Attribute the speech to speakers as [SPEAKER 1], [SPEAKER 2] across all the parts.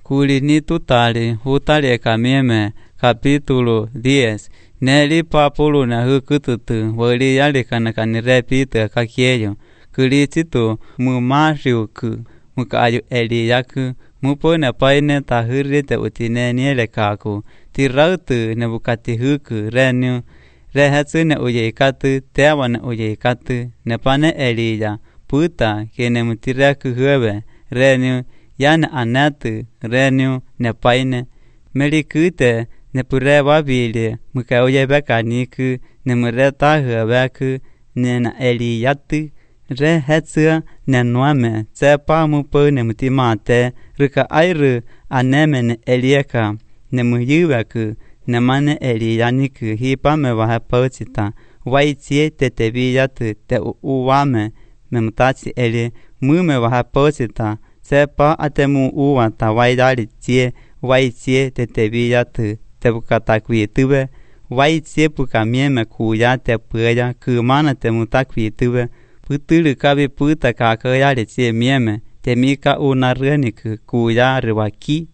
[SPEAKER 1] Kulini tutali hutali kamieme capítulo 10. Neli papulu na hukututu wali yali kana repita kakieyo. Kulititu mumariuku mukayu eliyaku mupona paine tahurite utine niele kaku. Tirautu nebukati huku renu. Rehatsu ne uyekatu tewa ne uyekatu nepane eliya. Puta kene mutiraku huwe renu. Yana anatu renu ne paine melikute ne pure wabili mukaoye bekaniku ne mureta huaku ne na eliyatu re hetsu ne nuame tsepa mupo ne mutimate ruka airu aneme ne elieka ne muyuaku ne mane eliyaniku hipame wahapauchita waitie tetebiyatu te uwame memutachi eli mume wahapauchita sepa atemu uwa tawaidali tie waitie tetebiyatu te bukatakwietube waitie pukamieme kuya te puya kumana te mutakwietube putulu kabi puta kakayali tie mieme te mika unareniku kuya riwaki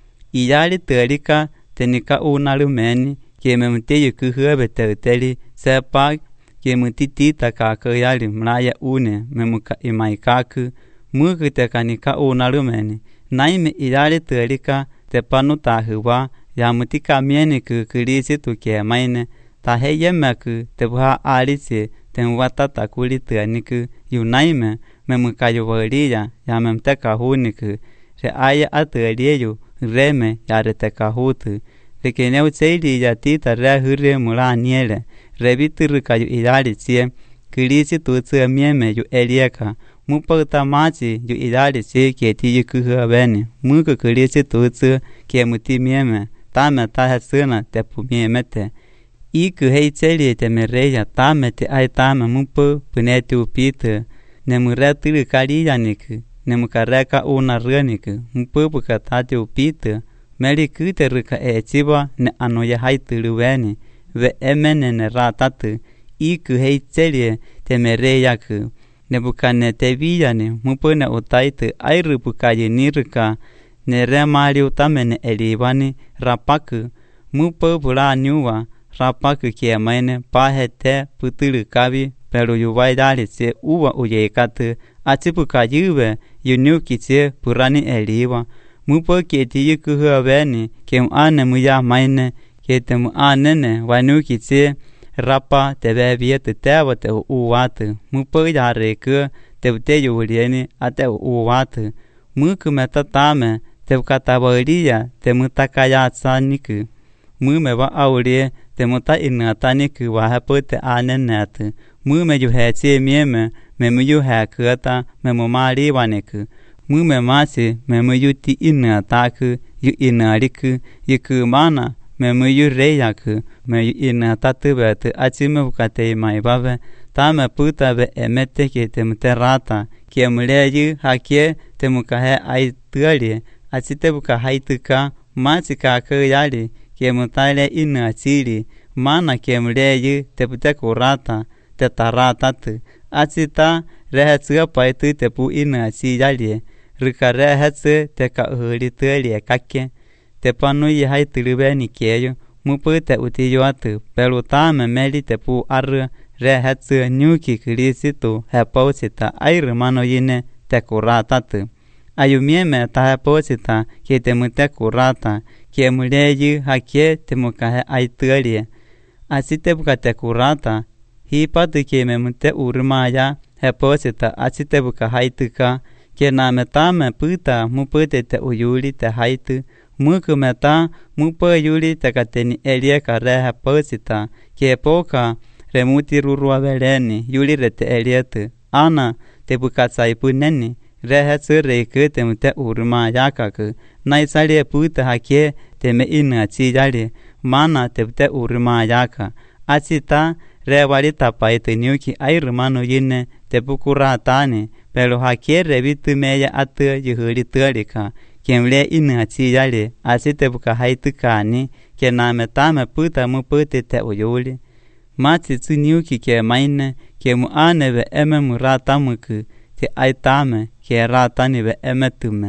[SPEAKER 1] iyali terika tenika unarumeni keme mteyu kuhube teuteli sepa keme titita kakayali mlaya une memuka imaikaku muku te kanika unarumeni naime iyali terika te panu tahuwa ya mutika mieni kulisi tuke maine taheyemeku te buha alisi te mwatata kuli terniku yunaime memuka yuwaliya ya memteka huniku re aya ateliyu reme ya reteka hutu rekene utseli ya tita re hure mula niele rebitiruka yu iyali tie kulisi tutse mieme yu elieka mupauta machi yu idali si keti yu kuhuabeni muku kulisi tutsu ke muti mieme tame tahe suna te pumieme te iku hei tseli te mereya tame te ai tame mupu puneti upitu ne mureturu kaliyaniku ne mukareka unareniku mupu pukatati upitu meli kute ruka echiba ne anoya haituluweni ve emene ne ratatu iku hei tseli te mereyaku nebukane tebiyane mupone utaitu airu bukaye niruka ne remali utamene elibani rapaku mupo bula nyuwa rapaku kiemaine pahete putulu kabi pero yuwaidali se uwa uyekatu atipuka yuwe yunyuki se purani eliwa mupo keti yukuhuabeni kem ane muya maine ketemu anene wanuki se rapa te bebie te tewa te uwatu mupo yareku te uteyu ulieni ate uwatu muku metatame te ukatabalia te mutakaya tsaniku mume wa aulie te muta inataniku wa hapo te anenatu mume yuheti mieme memuyu hakuata memumali waneku mume masi memuyuti inataku yu inariku yukumana memuyu reyaku me ina tatubatu achime bukate maibave tame puta be emete ke temterata ke muleyu hakie temukahe aituali achite buka haituka machika kuyali ke mutale ina chili mana ke muleyu tepute kurata te taratatu achita rehetsuga paitu tepu ina chiyali rikare hetsu te ka uhuri tuali kake te panu yi haitulubeni keyo mupute utiyoatu pelutame meli te pu arru re hetsu nyuki kirisitu hepausita airu mano yine te kuratatu ayumieme ta hepausita ke te mute kurata ke muleyu hakie te mukahe aitualie asite buka te kurata hipatu ke me mute urumaya hepausita asite buka haituka ke name tame puta mupute te uyuli te haitu muku meta mupo yuli takateni elieka reha posita ke poka remuti rurua veleni yuli rete elietu ana te bukatsai puneni reha tsure te mute urma yakaku naisalie puta hake te me ina chiyali mana te mute urma yaka achita rewali tapaitu nyuki airumano yine te bukuratani pero hake revitu meya atu yuhuri tualika kemle ina chiyali asite buka haitukani ke name tame puta mupute te uyuli mati tsuniuki ke maine ke mu ane ve eme muratamuku te aitame ke ratani ve emetume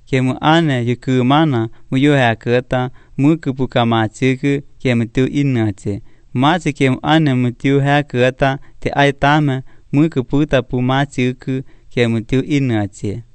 [SPEAKER 1] kemu ane yuku mana muyoha kata muku pukama chiku kemu tu inache. Machi kemu ane mutiu ha kata te aitame muku puta pumachiku kemu tu inache.